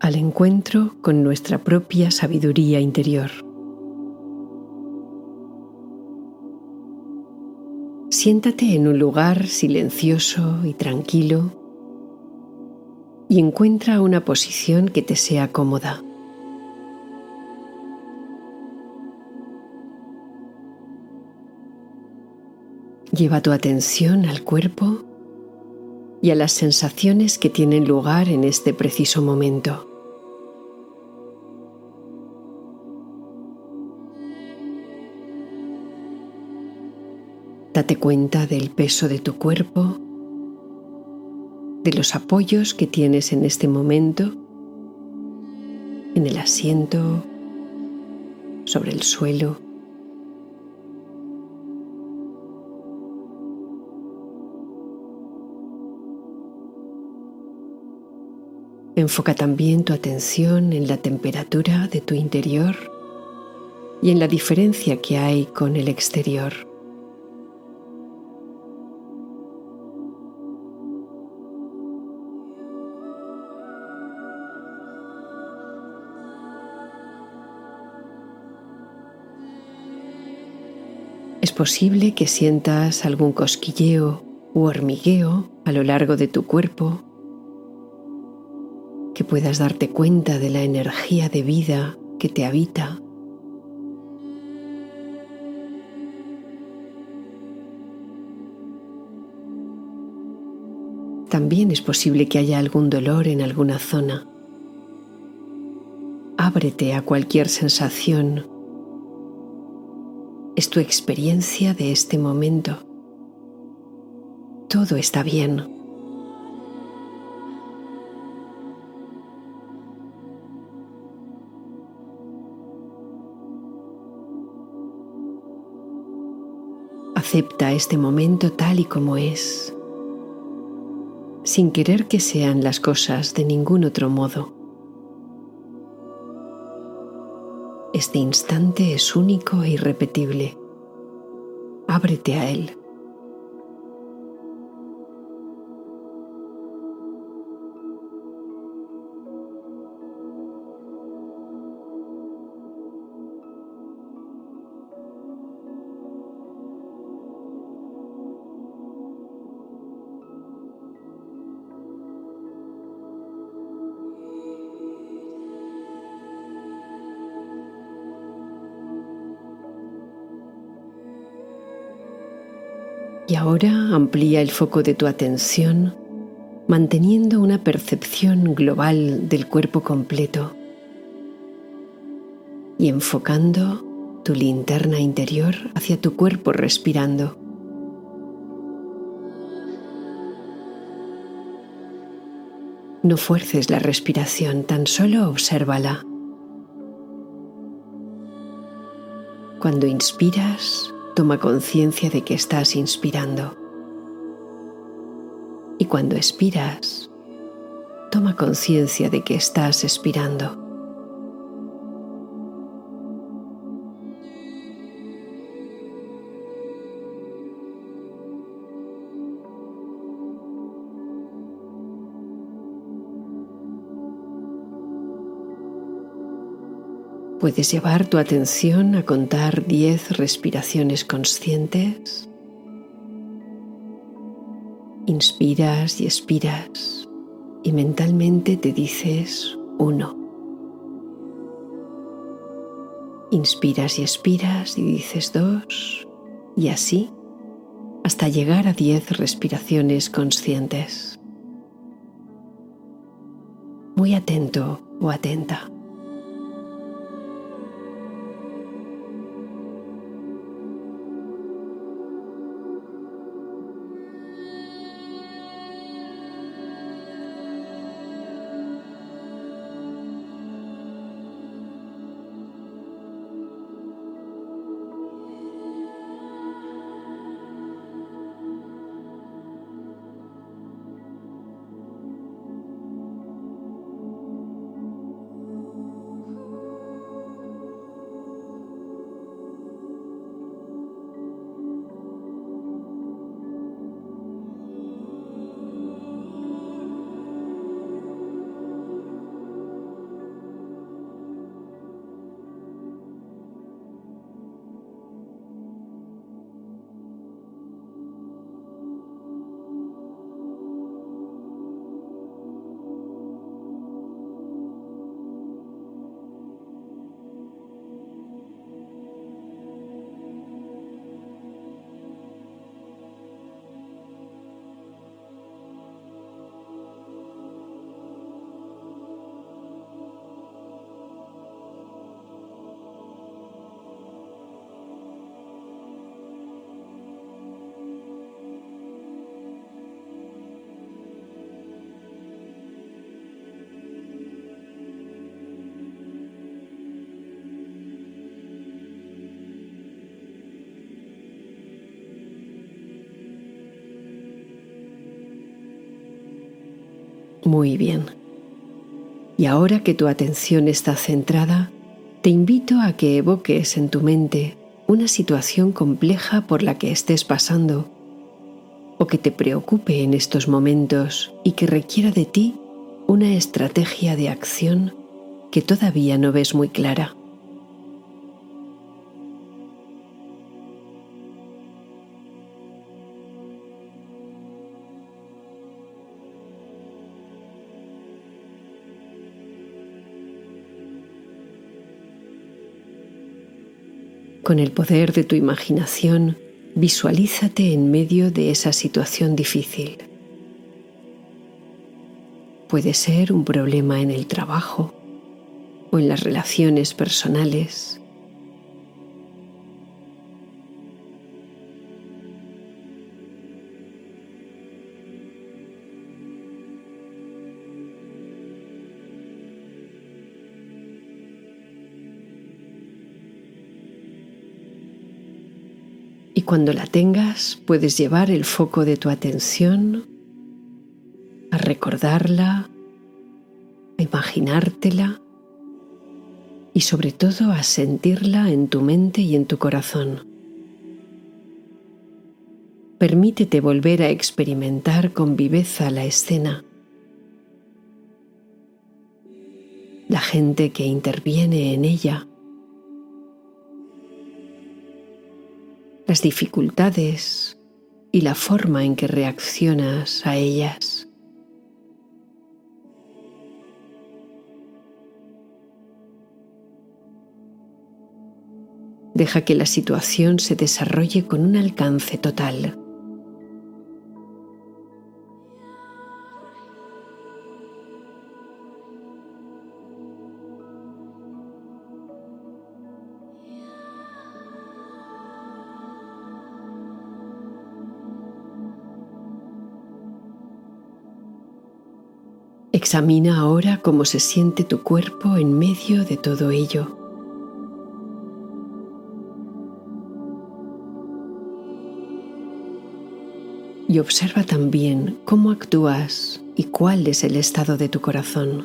al encuentro con nuestra propia sabiduría interior. Siéntate en un lugar silencioso y tranquilo y encuentra una posición que te sea cómoda. Lleva tu atención al cuerpo y a las sensaciones que tienen lugar en este preciso momento. Date cuenta del peso de tu cuerpo, de los apoyos que tienes en este momento, en el asiento, sobre el suelo. Enfoca también tu atención en la temperatura de tu interior y en la diferencia que hay con el exterior. Es posible que sientas algún cosquilleo u hormigueo a lo largo de tu cuerpo, que puedas darte cuenta de la energía de vida que te habita. También es posible que haya algún dolor en alguna zona. Ábrete a cualquier sensación. Es tu experiencia de este momento. Todo está bien. Acepta este momento tal y como es, sin querer que sean las cosas de ningún otro modo. Este instante es único e irrepetible. Ábrete a él. Y ahora amplía el foco de tu atención, manteniendo una percepción global del cuerpo completo y enfocando tu linterna interior hacia tu cuerpo respirando. No fuerces la respiración, tan solo obsérvala. Cuando inspiras, toma conciencia de que estás inspirando. Y cuando expiras, toma conciencia de que estás expirando. Puedes llevar tu atención a contar 10 respiraciones conscientes. Inspiras y expiras y mentalmente te dices 1. Inspiras y expiras y dices 2 y así hasta llegar a 10 respiraciones conscientes. Muy atento o atenta. Muy bien. Y ahora que tu atención está centrada, te invito a que evoques en tu mente una situación compleja por la que estés pasando o que te preocupe en estos momentos y que requiera de ti una estrategia de acción que todavía no ves muy clara. Con el poder de tu imaginación, visualízate en medio de esa situación difícil. Puede ser un problema en el trabajo o en las relaciones personales. Y cuando la tengas, puedes llevar el foco de tu atención a recordarla, a imaginártela y sobre todo a sentirla en tu mente y en tu corazón. Permítete volver a experimentar con viveza la escena. La gente que interviene en ella. Las dificultades y la forma en que reaccionas a ellas. Deja que la situación se desarrolle con un alcance total. Examina ahora cómo se siente tu cuerpo en medio de todo ello. Y observa también cómo actúas y cuál es el estado de tu corazón.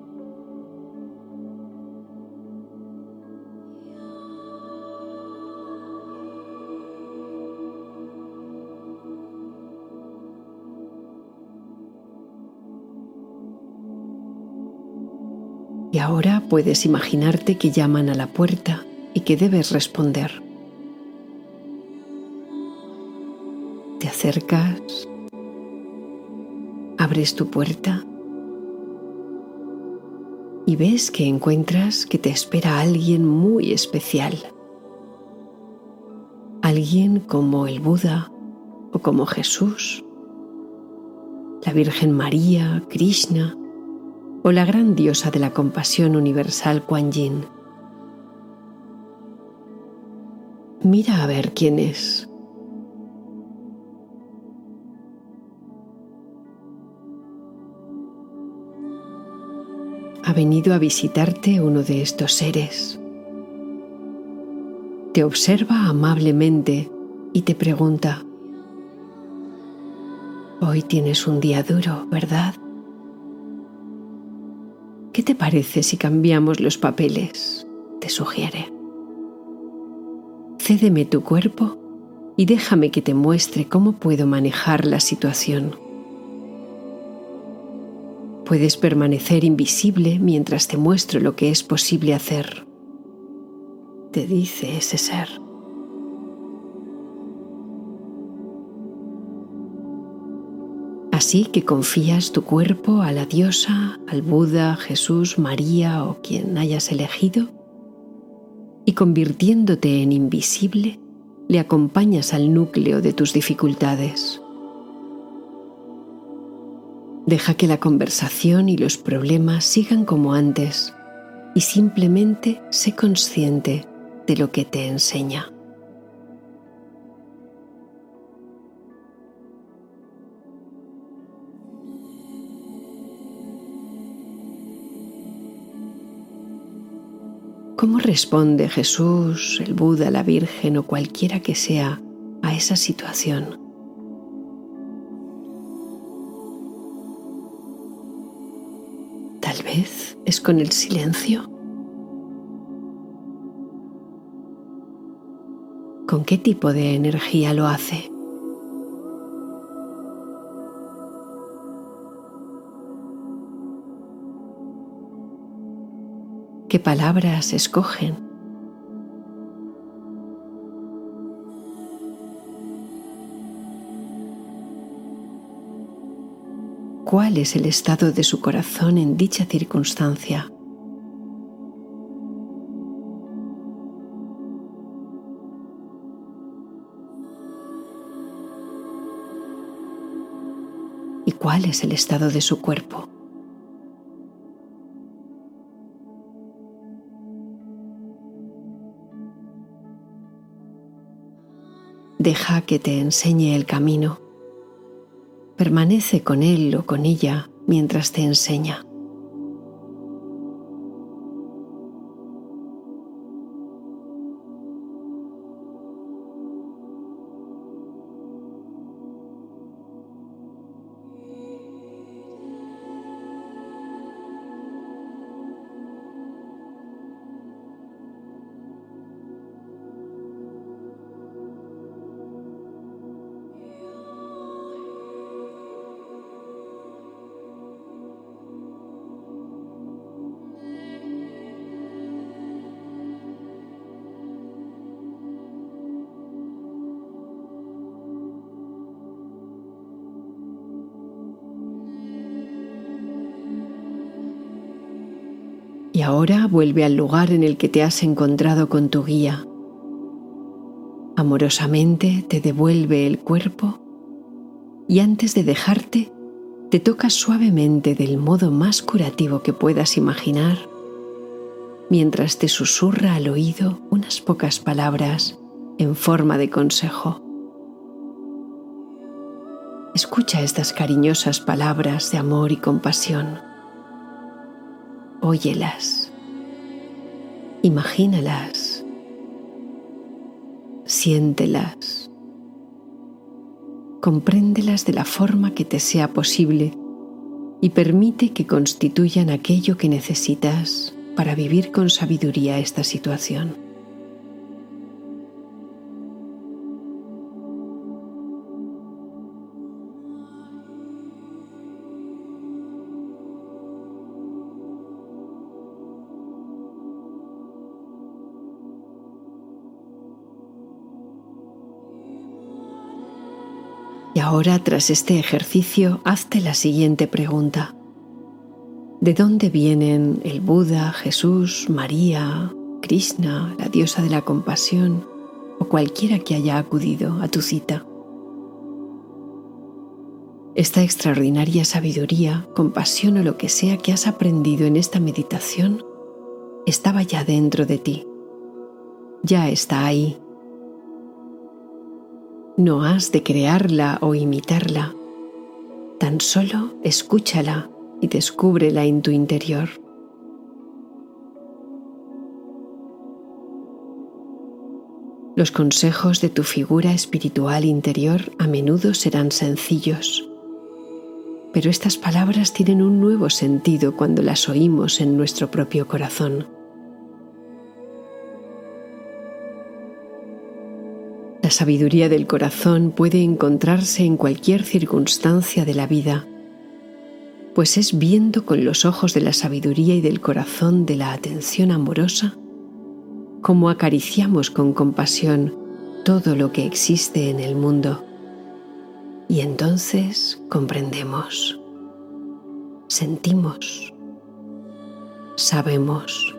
Y ahora puedes imaginarte que llaman a la puerta y que debes responder. Te acercas, abres tu puerta y ves que encuentras que te espera alguien muy especial. Alguien como el Buda o como Jesús, la Virgen María, Krishna o la gran diosa de la compasión universal Kuan Yin. Mira a ver quién es. Ha venido a visitarte uno de estos seres. Te observa amablemente y te pregunta: hoy tienes un día duro, ¿verdad? ¿Qué te parece si cambiamos los papeles?, te sugiere. Cédeme tu cuerpo y déjame que te muestre cómo puedo manejar la situación. Puedes permanecer invisible mientras te muestro lo que es posible hacer, te dice ese ser. Así que confías tu cuerpo a la diosa, al Buda, Jesús, María o quien hayas elegido, y convirtiéndote en invisible, le acompañas al núcleo de tus dificultades. Deja que la conversación y los problemas sigan como antes y simplemente sé consciente de lo que te enseña. ¿Cómo responde Jesús, el Buda, la Virgen o cualquiera que sea a esa situación? Tal vez es con el silencio. ¿Con qué tipo de energía lo hace? ¿Qué palabras escogen? ¿Cuál es el estado de su corazón en dicha circunstancia? ¿Y cuál es el estado de su cuerpo? Deja que te enseñe el camino. Permanece con él o con ella mientras te enseña. Y ahora vuelve al lugar en el que te has encontrado con tu guía. Amorosamente te devuelve el cuerpo y antes de dejarte, te tocas suavemente del modo más curativo que puedas imaginar, mientras te susurra al oído unas pocas palabras en forma de consejo. Escucha estas cariñosas palabras de amor y compasión. Óyelas, imagínalas, siéntelas, compréndelas de la forma que te sea posible y permite que constituyan aquello que necesitas para vivir con sabiduría esta situación. Y ahora, tras este ejercicio, hazte la siguiente pregunta. ¿De dónde vienen el Buda, Jesús, María, Krishna, la diosa de la compasión o cualquiera que haya acudido a tu cita? Esta extraordinaria sabiduría, compasión o lo que sea que has aprendido en esta meditación estaba ya dentro de ti. Ya está ahí. No has de crearla o imitarla, tan solo escúchala y descúbrela en tu interior. Los consejos de tu figura espiritual interior a menudo serán sencillos, pero estas palabras tienen un nuevo sentido cuando las oímos en nuestro propio corazón. La sabiduría del corazón puede encontrarse en cualquier circunstancia de la vida, pues es viendo con los ojos de la sabiduría y del corazón de la atención amorosa como acariciamos con compasión todo lo que existe en el mundo. Y entonces comprendemos, sentimos, sabemos.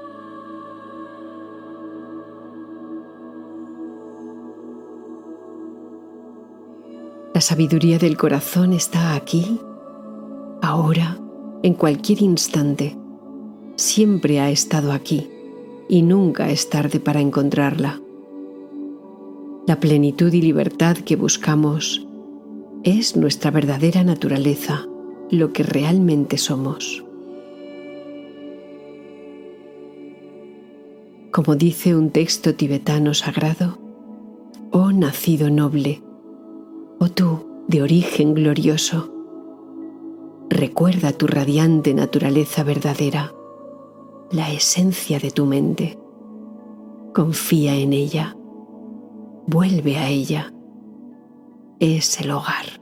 La sabiduría del corazón está aquí, ahora, en cualquier instante. Siempre ha estado aquí y nunca es tarde para encontrarla. La plenitud y libertad que buscamos es nuestra verdadera naturaleza, lo que realmente somos. Como dice un texto tibetano sagrado, oh nacido noble, oh tú de origen glorioso, Recuerda tu radiante naturaleza verdadera, la esencia de tu mente. Confía en ella. Vuelve a ella. Es el hogar.